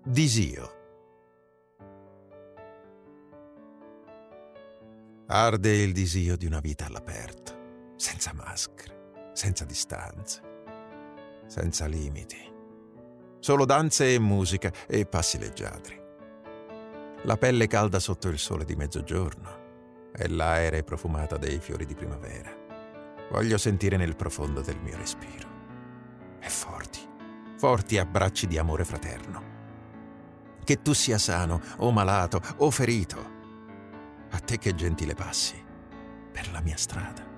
Disio. Arde il disio di una vita all'aperto, senza maschere, senza distanze, senza limiti. Solo danze e musica e passi leggiadri. La pelle calda sotto il sole di mezzogiorno e l'aere profumata dei fiori di primavera. Voglio sentire nel profondo del mio respiro. E forti abbracci di amore fraterno. Che tu sia sano o malato o ferito, a te che gentile passi per la mia strada.